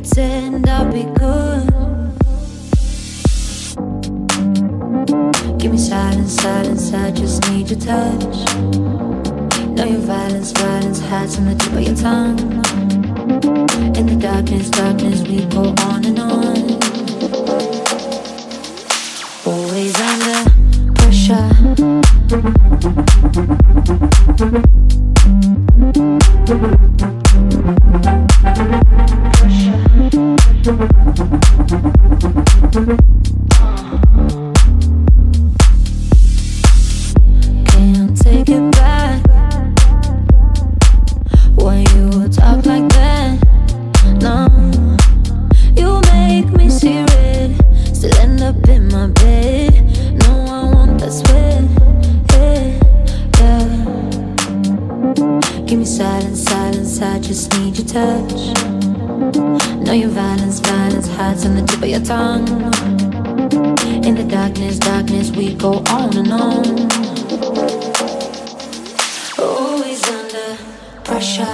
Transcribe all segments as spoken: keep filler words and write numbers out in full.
pretend I'll be good. Give me silence, silence, I just need your touch. Know your violence, violence hides on the tip of your tongue. In the darkness, darkness, we go on and on. Always under pressure. Can't take it back when you talk like that. No, you make me see red. Still end up in my bed. No, I want that sweat. Yeah, yeah. Give me silence, silence, I just need your touch. Know your violence, violence hides on the tip of your tongue. In the darkness, darkness, we go on and on. Always under pressure.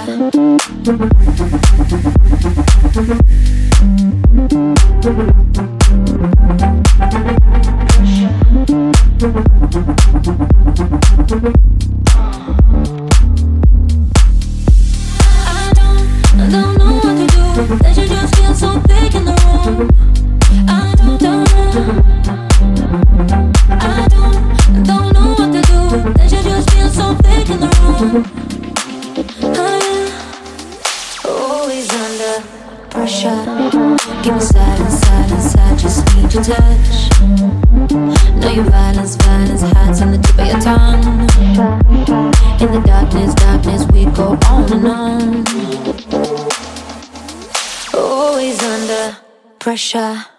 I don't, I don't know what to do. That you just feel so thick in the room. I don't, don't know. I don't, don't know what to do. That you just feel so thick in the room. I am always under pressure. Give me silence, silence, I just need your touch. Know your violence, violence hides on the tip of your tongue. In the darkness, darkness, we go on and on. Always under pressure.